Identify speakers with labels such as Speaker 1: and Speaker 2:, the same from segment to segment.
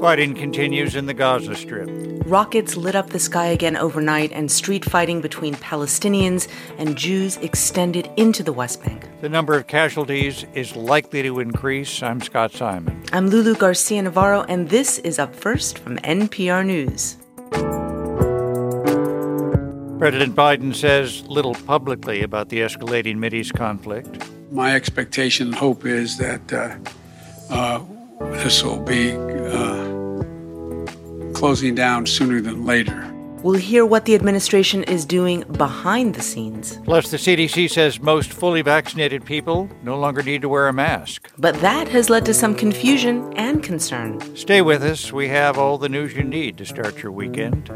Speaker 1: Fighting continues in the Gaza Strip.
Speaker 2: Rockets lit up the sky again overnight, and street fighting between Palestinians and Jews extended into the West Bank.
Speaker 1: The number of casualties is likely to increase. I'm Scott Simon.
Speaker 2: I'm Lulu Garcia-Navarro, and this is Up First from NPR News.
Speaker 1: President Biden says little publicly about the escalating Mideast conflict.
Speaker 3: My expectation and hope is that this will be closing down sooner than later.
Speaker 2: We'll hear what the administration is doing behind the scenes.
Speaker 1: Plus, the CDC says most fully vaccinated people no longer need to wear a mask.
Speaker 2: But that has led to some confusion and concern.
Speaker 1: Stay with us. We have all the news you need to start your weekend.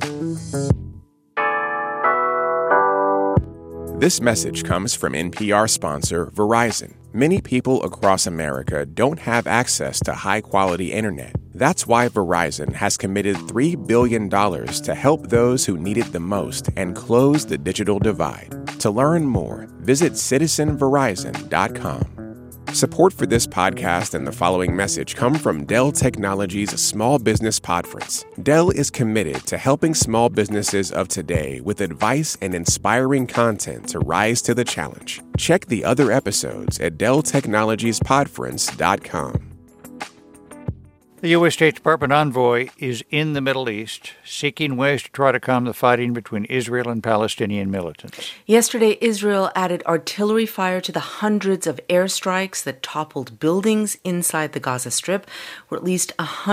Speaker 4: This message comes from NPR sponsor Verizon. Many people across America don't have access to high-quality internet. That's why Verizon has committed $3 billion to help those who need it the most and close the digital divide. To learn more, visit citizenverizon.com. Support for this podcast and the following message come from Dell Technologies Small Business Podference. Dell is committed to helping small businesses of today with advice and inspiring content to rise to the challenge. Check the other episodes at delltechnologiespodference.com.
Speaker 1: The U.S. State Department envoy is in the Middle East, seeking ways to try to calm the fighting between Israel and Palestinian militants.
Speaker 2: Yesterday, Israel added artillery fire to the hundreds of airstrikes that toppled buildings inside the Gaza Strip, where at least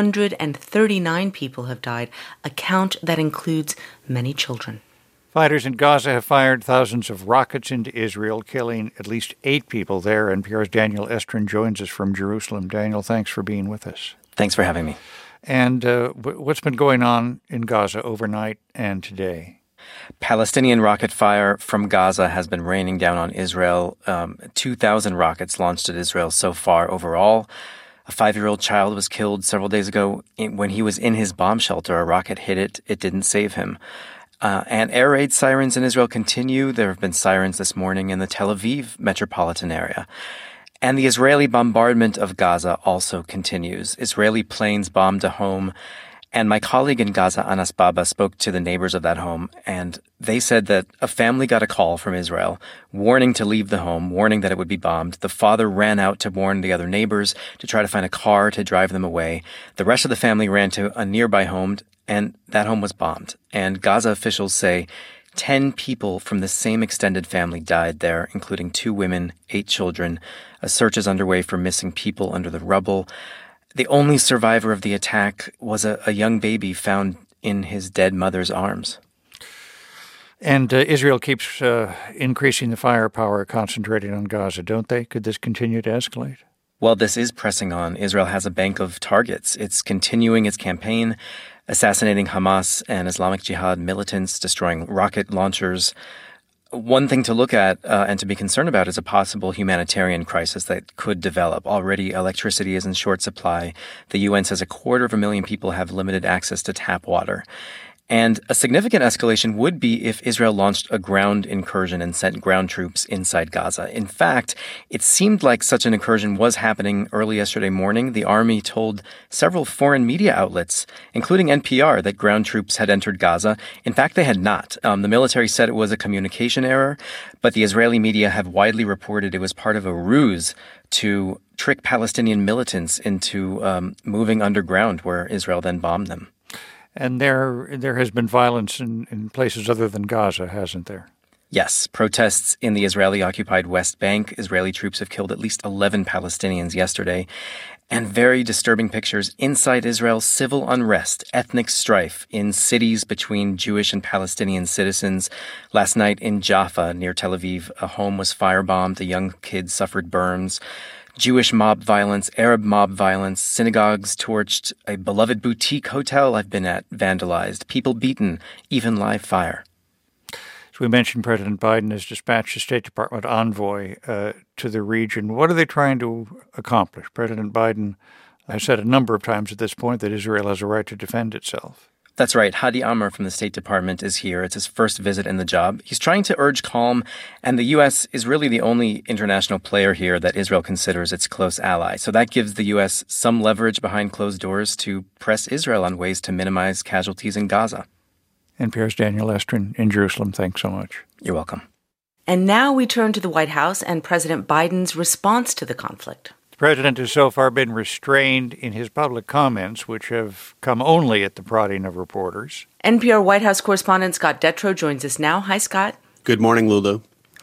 Speaker 2: 139 people have died, a count that includes many children.
Speaker 1: Fighters in Gaza have fired thousands of rockets into Israel, killing at least 8 people there. NPR's Daniel Estrin joins us from Jerusalem. Daniel, thanks for being with us.
Speaker 5: Thanks for having me.
Speaker 1: And what's been going on in Gaza overnight and today?
Speaker 5: Palestinian rocket fire from Gaza has been raining down on Israel. 2,000 rockets launched at Israel so far overall. A 5-year-old child was killed several days ago when he was in his bomb shelter. A rocket hit it. It didn't save him. And air raid sirens in Israel continue. There have been sirens this morning in the Tel Aviv metropolitan area. And the Israeli bombardment of Gaza also continues. Israeli planes bombed a home. And my colleague in Gaza, Anas Baba, spoke to the neighbors of that home. And they said that a family got a call from Israel, warning to leave the home, warning that it would be bombed. The father ran out to warn the other neighbors to try to find a car to drive them away. The rest of the family ran to a nearby home, and that home was bombed. And Gaza officials say 10 people from the same extended family died there, including 2 women, 8 children. A search is underway for missing people under the rubble. The only survivor of the attack was a young baby found in his dead mother's arms.
Speaker 1: And Israel keeps increasing the firepower concentrated on Gaza, don't they? Could this continue to escalate?
Speaker 5: Well, this is pressing on. Israel has a bank of targets. It's continuing its campaign, assassinating Hamas and Islamic Jihad militants, destroying rocket launchers. One thing to look at and to be concerned about is a possible humanitarian crisis that could develop. Already, electricity is in short supply. The UN says 250,000 people have limited access to tap water. And a significant escalation would be if Israel launched a ground incursion and sent ground troops inside Gaza. In fact, it seemed like such an incursion was happening early yesterday morning. The army told several foreign media outlets, including NPR, that ground troops had entered Gaza. In fact, they had not. The military said it was a communication error, but the Israeli media have widely reported it was part of a ruse to trick Palestinian militants into moving underground, where Israel then bombed them.
Speaker 1: And there has been violence in places other than Gaza, hasn't there?
Speaker 5: Yes. Protests in the Israeli-occupied West Bank. Israeli troops have killed at least 11 Palestinians yesterday. And very disturbing pictures inside Israel, civil unrest, ethnic strife in cities between Jewish and Palestinian citizens. Last night in Jaffa, near Tel Aviv, a home was firebombed. A young kid suffered burns. Jewish mob violence, Arab mob violence, synagogues torched, a beloved boutique hotel I've been at vandalized, people beaten, even live fire.
Speaker 1: As we mentioned, President Biden has dispatched a State Department envoy to the region. What are they trying to accomplish? President Biden has said a number of times at this point that Israel has a right to defend itself.
Speaker 5: That's right. Hadi Amr from the State Department is here. It's his first visit in the job. He's trying to urge calm, and the U.S. is really the only international player here that Israel considers its close ally. So that gives the U.S. some leverage behind closed doors to press Israel on ways to minimize casualties in Gaza.
Speaker 1: NPR's Daniel Estrin in Jerusalem. Thanks so much.
Speaker 5: You're welcome.
Speaker 2: And now we turn to the White House and President Biden's response to the conflict.
Speaker 1: The president has so far been restrained in his public comments, which have come only at the prodding of reporters.
Speaker 2: NPR White House correspondent Scott Detrow joins us now. Hi, Scott.
Speaker 6: Good morning, Lulu.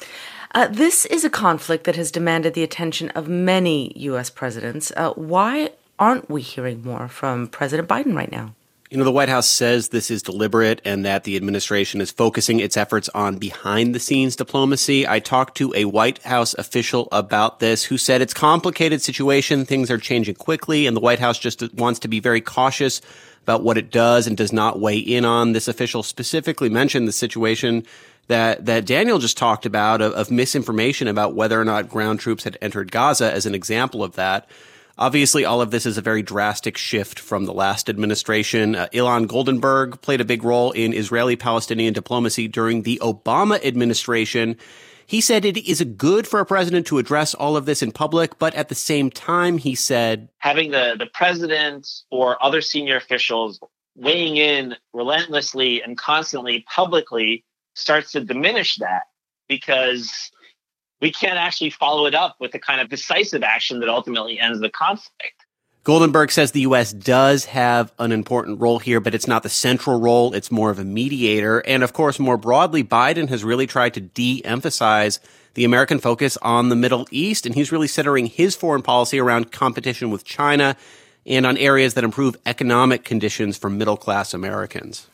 Speaker 2: This is a conflict that has demanded the attention of many U.S. presidents. Why aren't we hearing more from President Biden right now?
Speaker 6: You know, the White House says this is deliberate and that the administration is focusing its efforts on behind-the-scenes diplomacy. I talked to a White House official about this who said it's a complicated situation, things are changing quickly, and the White House just wants to be very cautious about what it does and does not weigh in on. This official specifically mentioned the situation that Daniel just talked about of misinformation about whether or not ground troops had entered Gaza as an example of that. Obviously, all of this is a very drastic shift from the last administration. Ilan Goldenberg played a big role in Israeli-Palestinian diplomacy during the Obama administration. He said it is good for a president to address all of this in public, but at the same time, he said,
Speaker 7: having the president or other senior officials weighing in relentlessly and constantly publicly starts to diminish that, because we can't actually follow it up with the kind of decisive action that ultimately ends the conflict.
Speaker 6: Goldenberg says the U.S. does have an important role here, but it's not the central role. It's more of a mediator. And of course, more broadly, Biden has really tried to de-emphasize the American focus on the Middle East, and he's really centering his foreign policy around competition with China and on areas that improve economic conditions for middle-class Americans.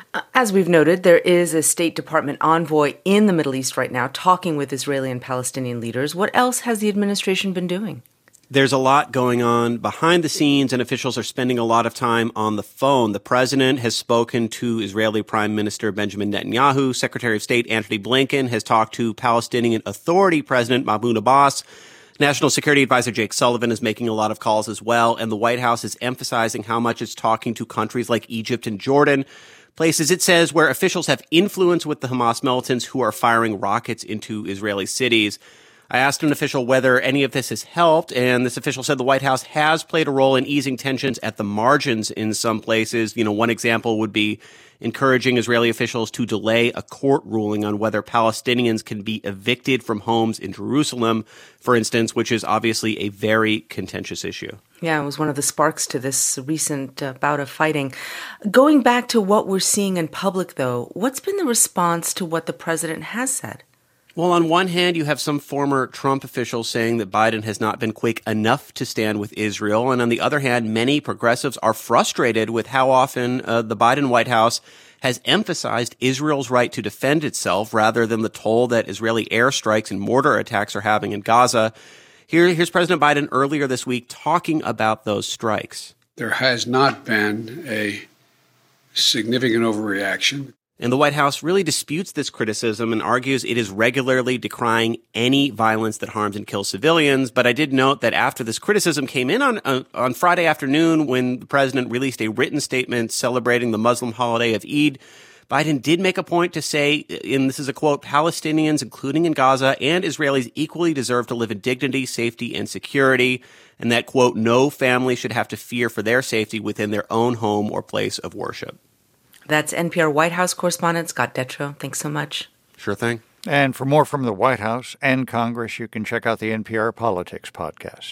Speaker 2: As we've noted, there is a State Department envoy in the Middle East right now talking with Israeli and Palestinian leaders. What else has the administration been doing?
Speaker 6: There's a lot going on behind the scenes, and officials are spending a lot of time on the phone. The president has spoken to Israeli Prime Minister Benjamin Netanyahu. Secretary of State Antony Blinken has talked to Palestinian Authority President Mahmoud Abbas. National Security Advisor Jake Sullivan is making a lot of calls as well, and the White House is emphasizing how much it's talking to countries like Egypt and Jordan, places, it says, where officials have influence with the Hamas militants who are firing rockets into Israeli cities. I asked an official whether any of this has helped, and this official said the White House has played a role in easing tensions at the margins in some places. You know, one example would be encouraging Israeli officials to delay a court ruling on whether Palestinians can be evicted from homes in Jerusalem, for instance, which is obviously a very contentious issue.
Speaker 2: Yeah, it was one of the sparks to this recent bout of fighting. Going back to what we're seeing in public, though, what's been the response to what the president has said?
Speaker 6: Well, on one hand, you have some former Trump officials saying that Biden has not been quick enough to stand with Israel. And on the other hand, many progressives are frustrated with how often the Biden White House has emphasized Israel's right to defend itself rather than the toll that Israeli airstrikes and mortar attacks are having in Gaza. Here's President Biden earlier this week talking about those strikes.
Speaker 3: There has not been a significant overreaction.
Speaker 6: And the White House really disputes this criticism and argues it is regularly decrying any violence that harms and kills civilians. But I did note that after this criticism came in on Friday afternoon, when the president released a written statement celebrating the Muslim holiday of Eid, Biden did make a point to say, and this is a quote, Palestinians, including in Gaza, and Israelis equally deserve to live in dignity, safety, and security, and that, quote, no family should have to fear for their safety within their own home or place of worship.
Speaker 2: That's NPR White House correspondent Scott Detrow. Thanks so much.
Speaker 6: Sure thing.
Speaker 1: And for more from the White House and Congress, you can check out the NPR Politics podcast.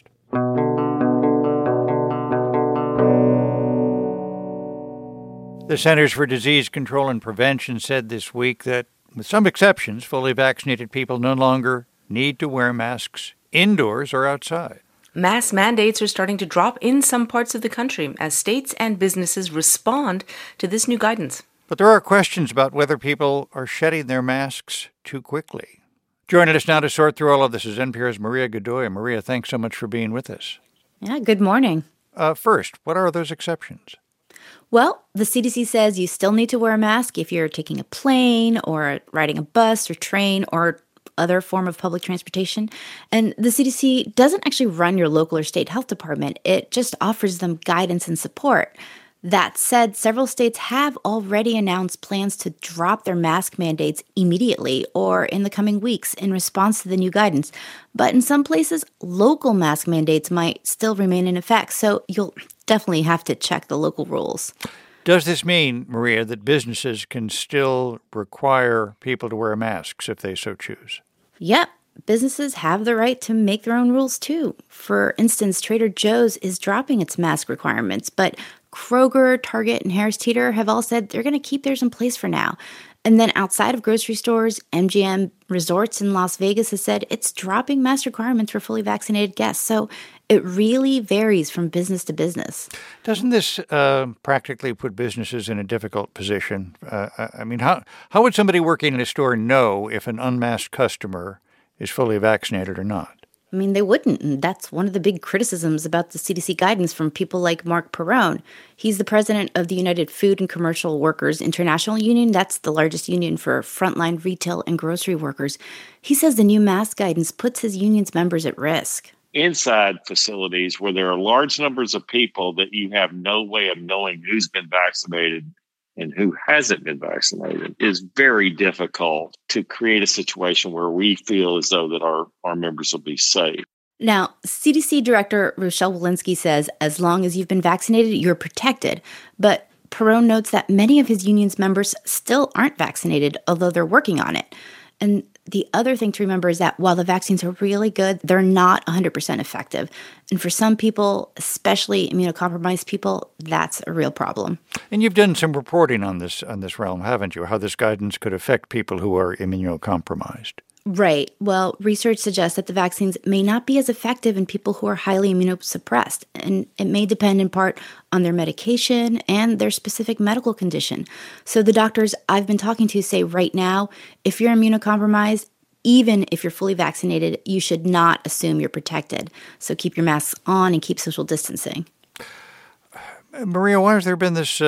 Speaker 1: The Centers for Disease Control and Prevention said this week that, with some exceptions, fully vaccinated people no longer need to wear masks indoors or outside.
Speaker 2: Mask mandates are starting to drop in some parts of the country as states and businesses respond to this new guidance.
Speaker 1: But there are questions about whether people are shedding their masks too quickly. Joining us now to sort through all of this is NPR's Maria Godoy. Maria, thanks so much for being with us.
Speaker 8: Yeah, good morning.
Speaker 1: First, what are those exceptions?
Speaker 8: Well, the CDC says you still need to wear a mask if you're taking a plane or riding a bus or train or other form of public transportation. And the CDC doesn't actually run your local or state health department. It just offers them guidance and support. That said, several states have already announced plans to drop their mask mandates immediately or in the coming weeks in response to the new guidance. But in some places, local mask mandates might still remain in effect, so you'll definitely have to check the local rules.
Speaker 1: Does this mean, Maria, that businesses can still require people to wear masks if they so choose?
Speaker 8: Yep. Businesses have the right to make their own rules, too. For instance, Trader Joe's is dropping its mask requirements, but Kroger, Target, and Harris Teeter have all said they're going to keep theirs in place for now. And then outside of grocery stores, MGM Resorts in Las Vegas has said it's dropping mask requirements for fully vaccinated guests. So it really varies from business to business.
Speaker 1: Doesn't this practically put businesses in a difficult position? I mean, how would somebody working in a store know if an unmasked customer is fully vaccinated or not?
Speaker 8: I mean, they wouldn't, and that's one of the big criticisms about the CDC guidance from people like Mark Perrone. He's the president of the United Food and Commercial Workers International Union. That's the largest union for frontline retail and grocery workers. He says the new mask guidance puts his union's members at risk.
Speaker 9: Inside facilities where there are large numbers of people that you have no way of knowing who's been vaccinated and who hasn't been vaccinated is very difficult to create a situation where we feel as though that our members will be safe.
Speaker 8: Now, CDC Director Rochelle Walensky says as long as you've been vaccinated, you're protected. But Perrone notes that many of his union's members still aren't vaccinated, although they're working on it. And the other thing to remember is that while the vaccines are really good, they're not 100% effective. And for some people, especially immunocompromised people, that's a real problem.
Speaker 1: And you've done some reporting on this realm, haven't you? How this guidance could affect people who are immunocompromised.
Speaker 8: Right. Well, research suggests that the vaccines may not be as effective in people who are highly immunosuppressed, and it may depend in part on their medication and their specific medical condition. So the doctors I've been talking to say right now, if you're immunocompromised, even if you're fully vaccinated, you should not assume you're protected. So keep your masks on and keep social distancing.
Speaker 1: Maria, why has there been this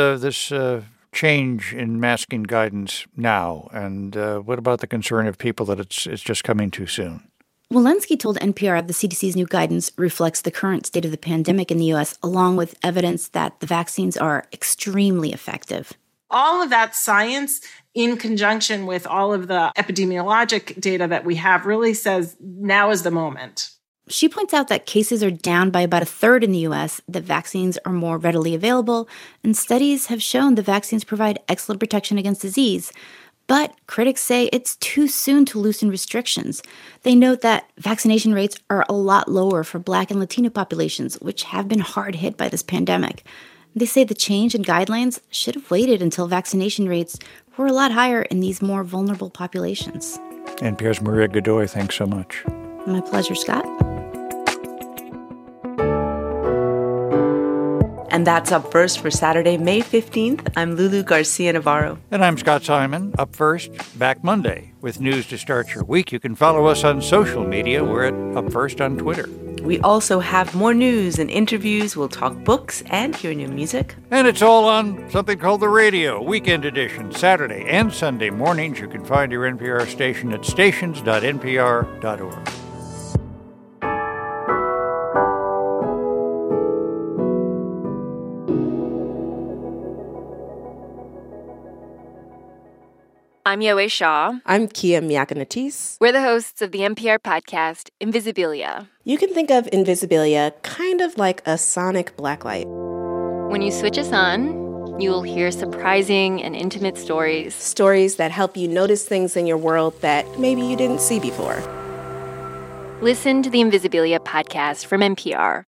Speaker 1: change in masking guidance now? And what about the concern of people that it's just coming too soon?
Speaker 8: Walensky told NPR the CDC's new guidance reflects the current state of the pandemic in the U.S., along with evidence that the vaccines are extremely effective.
Speaker 10: All of that science, in conjunction with all of the epidemiologic data that we have, really says now is the moment.
Speaker 8: She points out that cases are down by about a third in the U.S., that vaccines are more readily available, and studies have shown the vaccines provide excellent protection against disease. But critics say it's too soon to loosen restrictions. They note that vaccination rates are a lot lower for Black and Latino populations, which have been hard hit by this pandemic. They say the change in guidelines should have waited until vaccination rates were a lot higher in these more vulnerable populations.
Speaker 1: NPR's Maria Godoy, thanks so much.
Speaker 8: My pleasure, Scott.
Speaker 2: And that's Up First for Saturday, May 15th. I'm Lulu Garcia-Navarro.
Speaker 1: And I'm Scott Simon. Up First, back Monday with news to start your week. You can follow us on social media. We're at Up First on Twitter.
Speaker 2: We also have more news and interviews. We'll talk books and hear new music.
Speaker 1: And it's all on something called the radio, Weekend Edition, Saturday and Sunday mornings. You can find your NPR station at stations.npr.org.
Speaker 11: I'm Yowei Shaw.
Speaker 12: I'm Kia Miakanatis.
Speaker 11: We're the hosts of the NPR podcast, Invisibilia.
Speaker 12: You can think of Invisibilia kind of like a sonic blacklight.
Speaker 11: When you switch us on, you will hear surprising and intimate stories.
Speaker 12: Stories that help you notice things in your world that maybe you didn't see before.
Speaker 11: Listen to the Invisibilia podcast from NPR